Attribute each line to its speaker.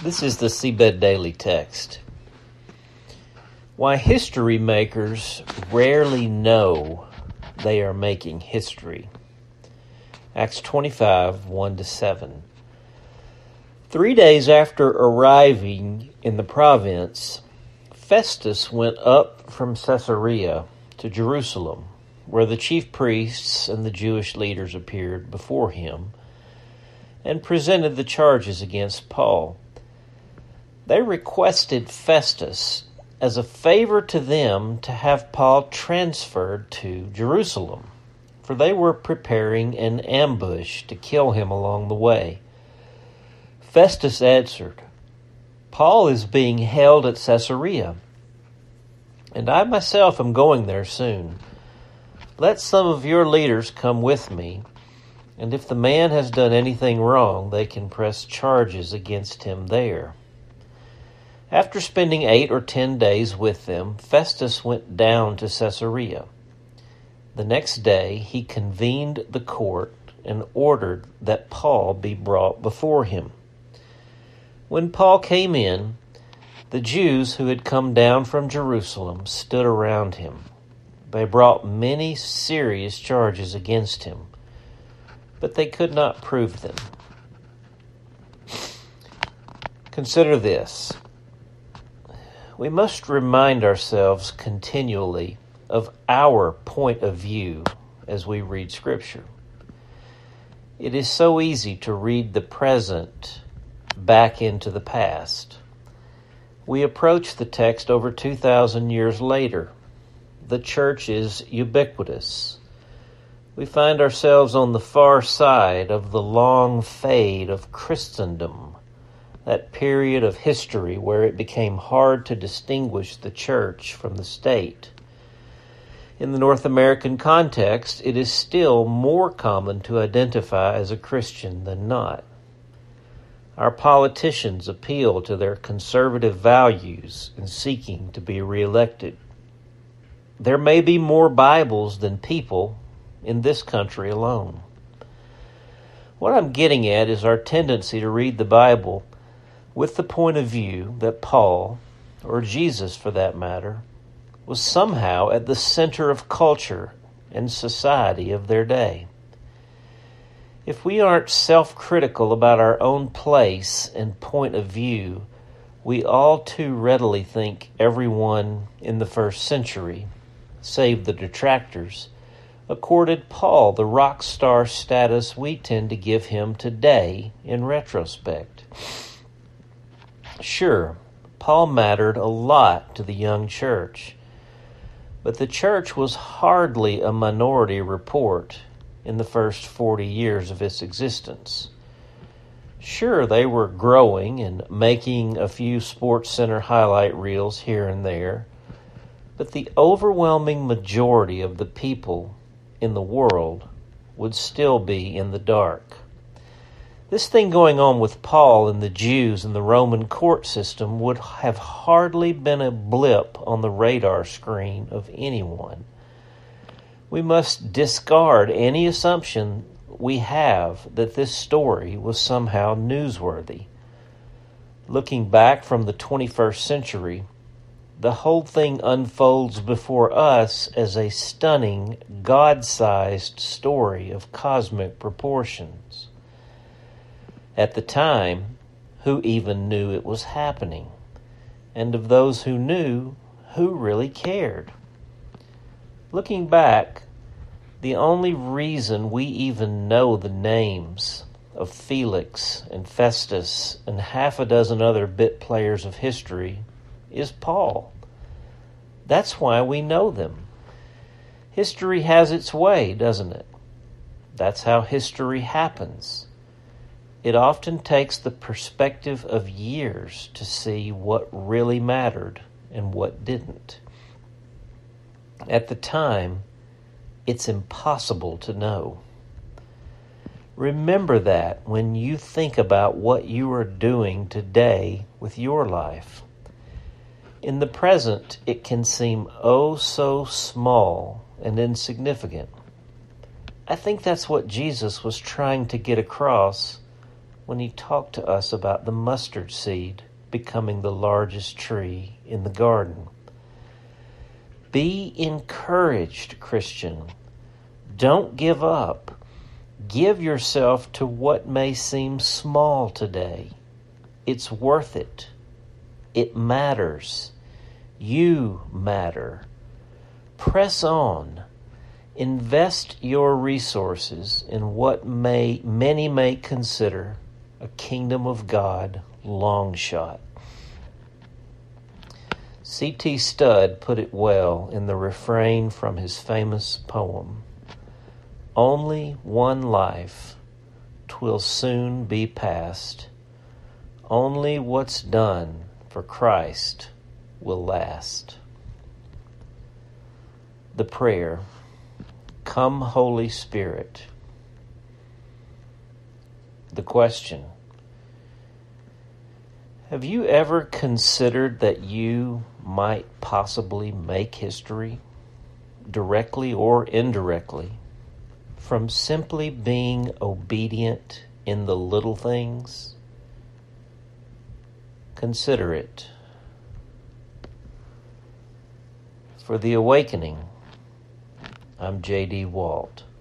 Speaker 1: This is the Seabed Daily Text. Why history makers rarely know they are making history. Acts 25, 1-7. 3 days after arriving in the province, Festus went up from Caesarea to Jerusalem, where the chief priests and the Jewish leaders appeared before him and presented the charges against Paul. They requested Festus, as a favor to them, to have Paul transferred to Jerusalem, for they were preparing an ambush to kill him along the way. Festus answered, "Paul is being held at Caesarea, and I myself am going there soon. Let some of your leaders come with me, and if the man has done anything wrong, they can press charges against him there." After spending 8 or 10 days with them, Festus went down to Caesarea. The next day he convened the court and ordered that Paul be brought before him. When Paul came in, the Jews who had come down from Jerusalem stood around him. They brought many serious charges against him, but they could not prove them. Consider this. We must remind ourselves continually of our point of view as we read Scripture. It is so easy to read the present back into the past. We approach the text over 2,000 years later. The church is ubiquitous. We find ourselves on the far side of the long fade of Christendom, that period of history where it became hard to distinguish the church from the state. In the North American context, it is still more common to identify as a Christian than not. Our politicians appeal to their conservative values in seeking to be reelected. There may be more Bibles than people in this country alone. What I'm getting at is our tendency to read the Bible with the point of view that Paul, or Jesus for that matter, was somehow at the center of culture and society of their day. If we aren't self-critical about our own place and point of view, we all too readily think everyone in the first century, save the detractors, accorded Paul the rock star status we tend to give him today in retrospect. Sure, Paul mattered a lot to the young church, but the church was hardly a minority report in the first 40 years of its existence. Sure, they were growing and making a few Sports Center highlight reels here and there, but the overwhelming majority of the people in the world would still be in the dark. This thing going on with Paul and the Jews and the Roman court system would have hardly been a blip on the radar screen of anyone. We must discard any assumption we have that this story was somehow newsworthy. Looking back from the 21st century, the whole thing unfolds before us as a stunning, God-sized story of cosmic proportions. At the time, who even knew it was happening? And of those who knew, who really cared? Looking back, the only reason we even know the names of Felix and Festus and half a dozen other bit players of history is Paul. That's why we know them. History has its way, doesn't it? That's how history happens. It often takes the perspective of years to see what really mattered and what didn't. At the time, it's impossible to know. Remember that when you think about what you are doing today with your life. In the present, it can seem oh so small and insignificant. I think that's what Jesus was trying to get across when he talked to us about the mustard seed becoming the largest tree in the garden. Be encouraged, Christian. Don't give up. Give yourself to what may seem small today. It's worth it. It matters. You matter. Press on. Invest your resources in what many may consider a kingdom of God long shot. C.T. Studd put it well in the refrain from his famous poem, "Only one life, 'twill soon be past. Only what's done for Christ will last." The prayer, "Come, Holy Spirit." The question, have you ever considered that you might possibly make history, directly or indirectly, from simply being obedient in the little things? Consider it. For The Awakening, I'm J.D. Walt.